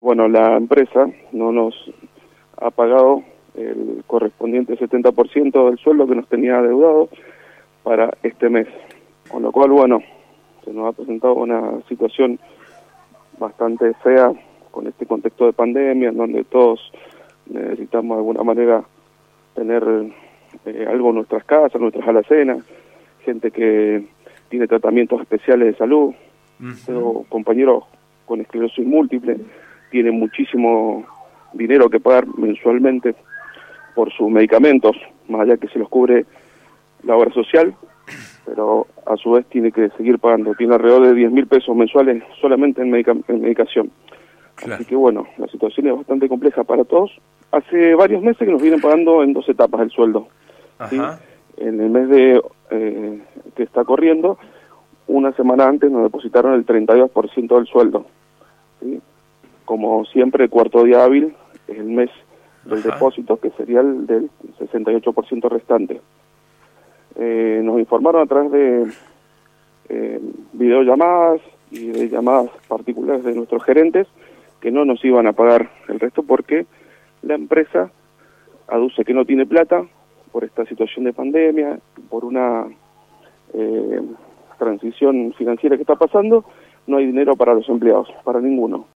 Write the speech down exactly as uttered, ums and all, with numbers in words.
Bueno, la empresa no nos ha pagado el correspondiente setenta por ciento del sueldo que nos tenía adeudado para este mes, con lo cual, bueno, se nos ha presentado una situación bastante fea con este contexto de pandemia, en donde todos necesitamos de alguna manera tener eh, algo en nuestras casas, nuestras alacenas, gente que tiene tratamientos especiales de salud. Uh-huh. Tengo compañeros con esclerosis múltiple, tienen muchísimo dinero que pagar mensualmente por sus medicamentos, más allá que se los cubre la obra social, pero a su vez tiene que seguir pagando, tiene alrededor de diez mil pesos mensuales solamente en, medica en medicación. Claro. Así que bueno, la situación es bastante compleja para todos. Hace varios meses que nos vienen pagando en dos etapas el sueldo. ¿Sí? En el mes de eh, que está corriendo, una semana antes nos depositaron el treinta y dos por ciento del sueldo. ¿Sí? Como siempre, el cuarto día hábil es el mes del Ajá. depósito, que sería el del sesenta y ocho por ciento restante. Eh, nos informaron a través de eh, videollamadas y de llamadas particulares de nuestros gerentes que no nos iban a pagar el resto porque la empresa aduce que no tiene plata por esta situación de pandemia, por una eh, transición financiera que está pasando, no hay dinero para los empleados, para ninguno.